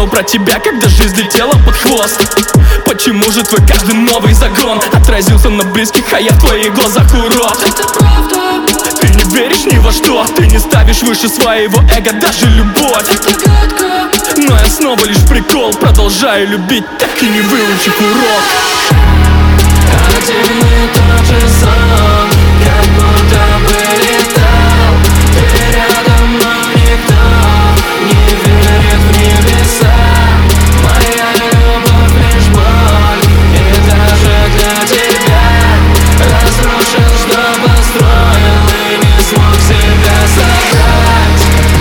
думал про тебя, когда жизнь летела под хвост? Почему же твой каждый новый загон отразился на близких, а я в твоих глазах урод? Это правда. Ты не веришь ни во что, ты не ставишь выше своего эго даже любовь. Это гадко. Но я снова лишь прикол, продолжаю любить, так и не выучив урок. Один и тот же сон, как будто бы летал. Ты рядом, но никто не верит в небеса. Моя любовь лишь боль, и даже для тебя разрушил, что построил, и не смог себя собрать.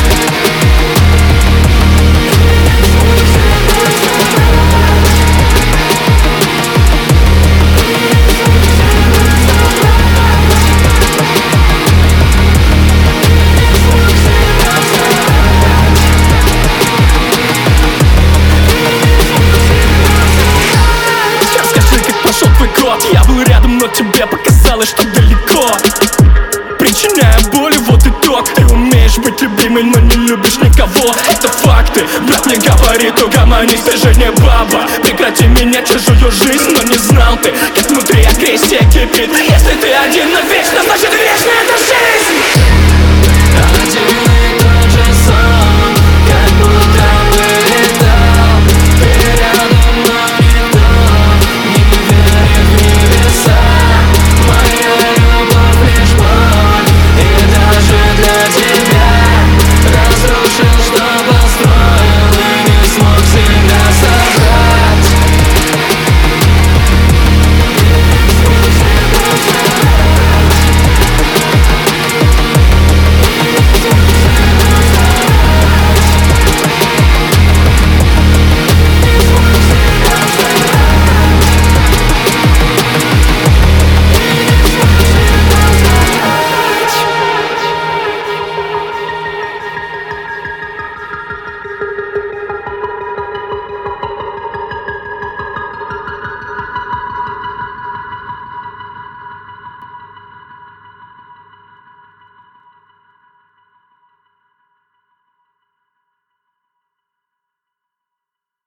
Пошел твой кот, я был рядом, но тебе показалось, что далеко. Причиняя боль, вот итог. Ты умеешь быть любимой, но не любишь никого. Это факты, брат мне говорит, угомонись, ты же не баба. Прекрати менять чужую жизнь, но не знал ты, как внутри агрессия кипит.